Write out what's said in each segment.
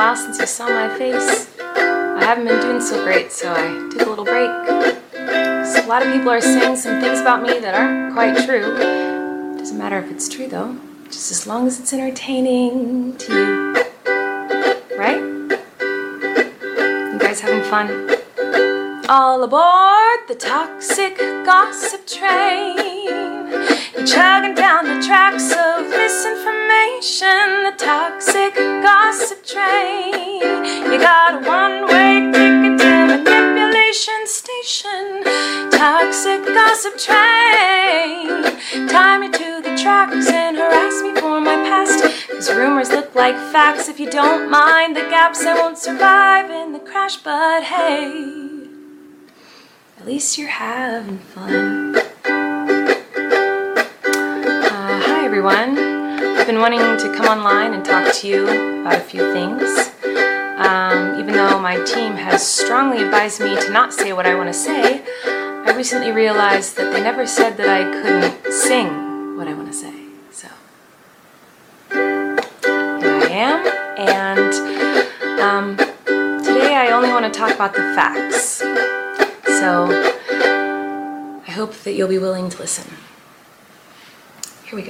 while since you saw my face. I haven't been doing so great, so I took a little break. So a lot of people are saying some things about me that aren't quite true. Doesn't matter if it's true though, just as long as it's entertaining to you. Right? You guys having fun? All aboard the toxic gossip train. You're chugging down the tracks of misinformation. The toxic gossip train. You got a one-way ticket to manipulation station. Toxic gossip train. Tie me to the tracks and harass me for my past. 'Cause rumors look like facts. If you don't mind the gaps, I won't survive in the crash. But hey, at least you're having fun. Hi everyone. I've been wanting to come online and talk to you about a few things. Even though my team has strongly advised me to not say what I want to say, I recently realized that they never said that I couldn't sing what I want to say. So here I am, and today I only want to talk about the facts. So I hope that you'll be willing to listen. Here we go.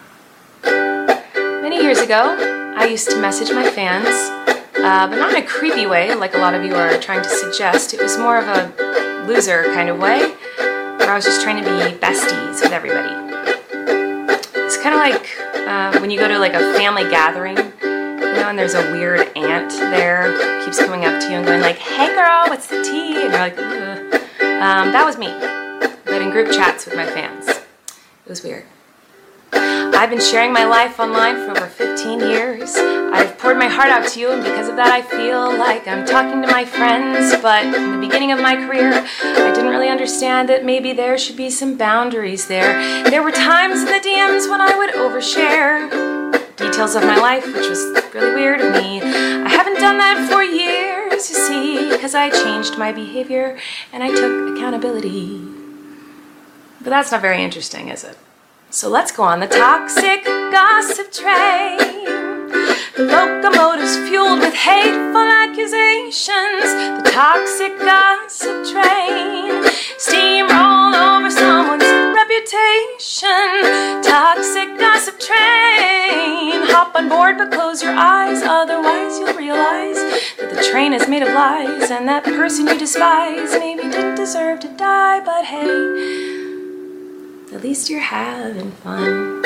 Many years ago, I used to message my fans, but not in a creepy way like a lot of you are trying to suggest. It was more of a loser kind of way, where I was just trying to be besties with everybody. It's kind of like when you go to like a family gathering, and there's a weird aunt there who keeps coming up to you and going like, "Hey girl, what's the tea?" And you're like, ugh. That was me, but in group chats with my fans. It was weird. I've been sharing my life online for over 15 years. I've poured my heart out to you, and because of that I feel like I'm talking to my friends. But in the beginning of my career, I didn't really understand that maybe there should be some boundaries there. There were times in the DMs when I would overshare details of my life, which was really weird of me. I haven't done that for years, you see, because I changed my behavior and I took accountability. But that's not very interesting, is it? So let's go on the toxic gossip train. The locomotive's fueled with hateful accusations. The toxic gossip train. Steamroll over someone's reputation. Toxic gossip train. Hop on board but close your eyes, otherwise you'll realize that the train is made of lies, and that person you despise maybe didn't deserve to die. But hey, at least you're having fun.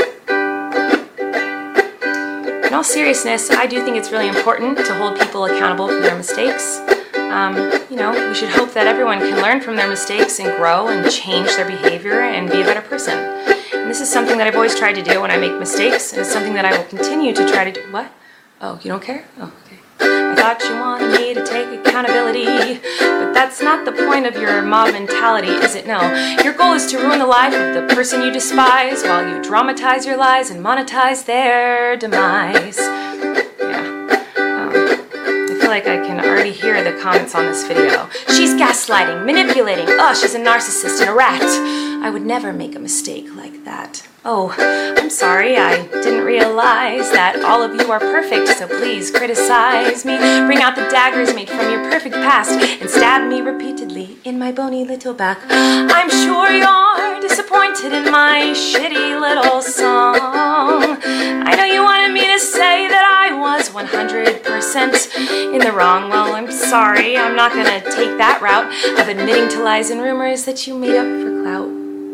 In all seriousness, I do think it's really important to hold people accountable for their mistakes. We should hope that everyone can learn from their mistakes and grow and change their behavior and be a better person. And this is something that I've always tried to do when I make mistakes, and it's something that I will continue to try to do. What? Oh, you don't care? Oh, okay. I thought you wanted me to take accountability, but that's not the point of your mob mentality, is it? No. Your goal is to ruin the life of the person you despise while you dramatize your lies and monetize their demise. Yeah. I feel like I can already hear the comments on this video. She's gaslighting, manipulating. Oh, she's a narcissist and a rat. I would never make a mistake like that. Oh, I'm sorry, I didn't realize that all of you are perfect, so please criticize me. Bring out the daggers made from your perfect past and stab me repeatedly in my bony little back. I'm sure you're disappointed in my shitty little song. I know you wanted me to say that I was 100% in the wrong. Well, I'm sorry, I'm not gonna take that route of admitting to lies and rumors that you made up for clout.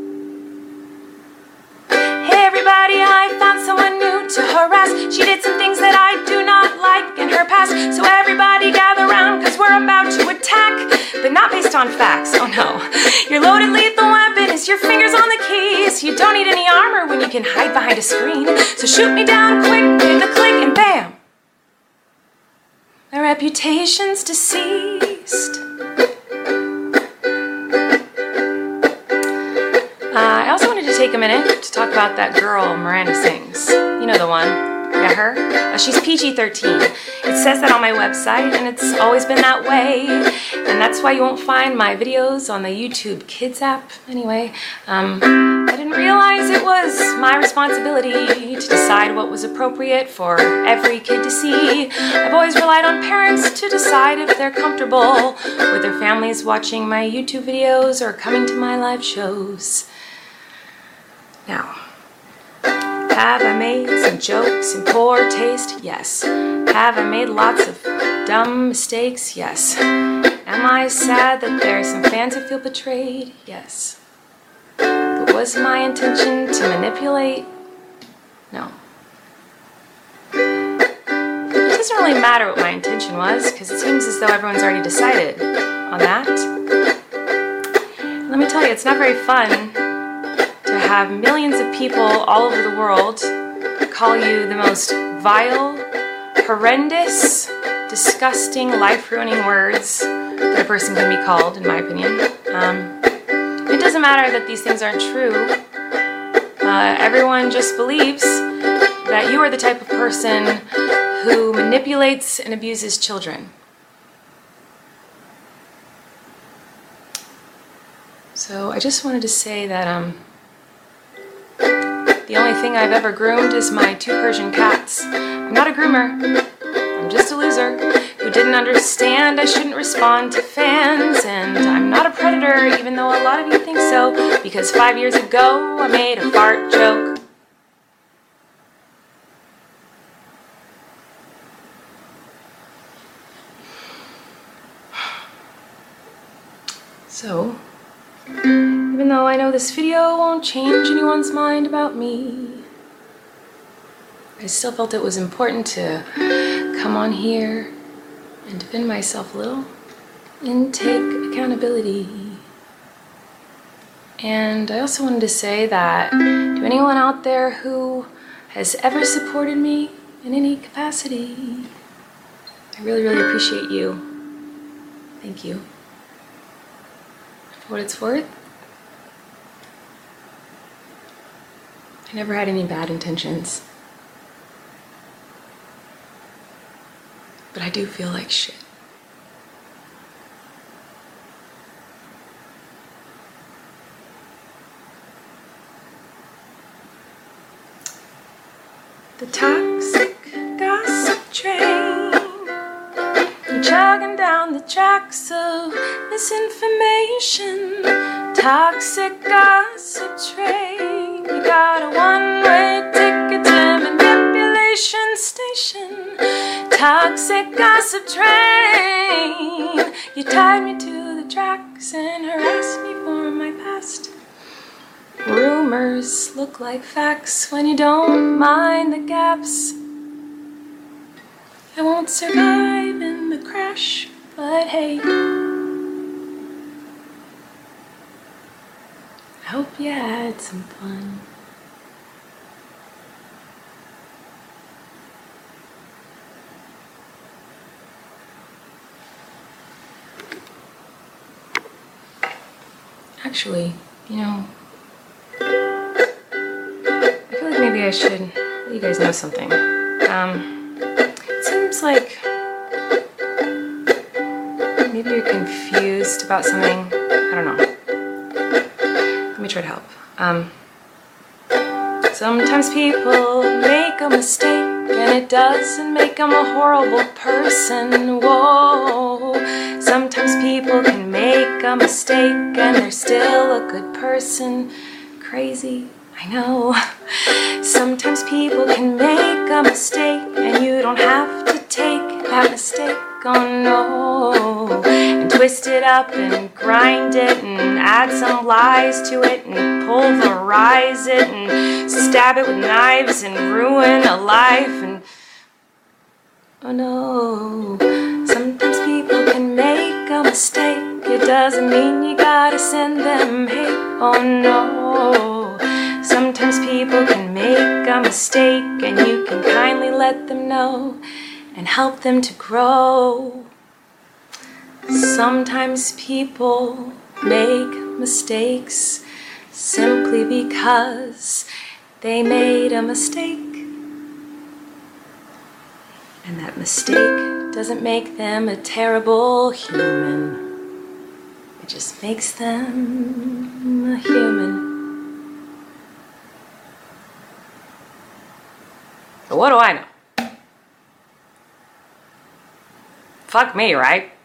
Everybody, I found someone new to harass. She did some things that I do not like in her past. So everybody gather round, cause we're about to attack, but not based on facts, oh no. Your loaded lethal weapon is your fingers on the keys. You don't need any armor when you can hide behind a screen. So shoot me down quick, hit the click and bam. My reputation's deceased. I also wanted to take a minute to talk about that girl Miranda Sings. You know the one. to her. She's PG-13. It says that on my website, and it's always been that way. And that's why you won't find my videos on the YouTube Kids app. Anyway, I didn't realize it was my responsibility to decide what was appropriate for every kid to see. I've always relied on parents to decide if they're comfortable with their families watching my YouTube videos or coming to my live shows. Now, have I made some jokes in poor taste? Yes. Have I made lots of dumb mistakes? Yes. Am I sad that there are some fans who feel betrayed? Yes. But was my intention to manipulate? No. It doesn't really matter what my intention was, because it seems as though everyone's already decided on that. Let me tell you, it's not very fun to have millions of people all over the world call you the most vile, horrendous, disgusting, life-ruining words that a person can be called, in my opinion. It doesn't matter that these things aren't true. Everyone just believes that you are the type of person who manipulates and abuses children. So I just wanted to say that the only thing I've ever groomed is my 2 Persian cats. I'm not a groomer. I'm just a loser who didn't understand I shouldn't respond to fans, and I'm not a predator, even though a lot of you think so, because 5 years ago I made a fart joke. So, even though I know this video won't change anyone's mind about me, I still felt it was important to come on here and defend myself a little and take accountability. And I also wanted to say that to anyone out there who has ever supported me in any capacity, I really, really appreciate you. Thank you. For what it's worth, I never had any bad intentions. But I do feel like shit. The toxic gossip train, you're chugging down the tracks of misinformation. Toxic gossip train, you got a one-way ticket to manipulation station. Toxic gossip train, you tied me to the tracks and harassed me for my past. Rumors look like facts when you don't mind the gaps. I won't survive in the crash, but hey, I hope you had some fun. Actually, you know, I feel like maybe I should let you guys know something. It seems like maybe you're confused about something. I don't know. Let me try to help. Sometimes people make a mistake and it doesn't make them a horrible person. Whoa. Sometimes people can make a mistake and they're still a good person. Crazy, I know. Sometimes people can make a mistake and you don't have to take that mistake, oh no, and twist it up and grind it and add some lies to it and pulverize it and stab it with knives and ruin a life and oh no. Sometimes people can make a mistake, it doesn't mean you gotta send them hate, oh no. Sometimes people can make a mistake and you can kindly let them know and help them to grow. Sometimes people make mistakes simply because they made a mistake. And that mistake doesn't make them a terrible human. It just makes them a human. But what do I know? Fuck me, right?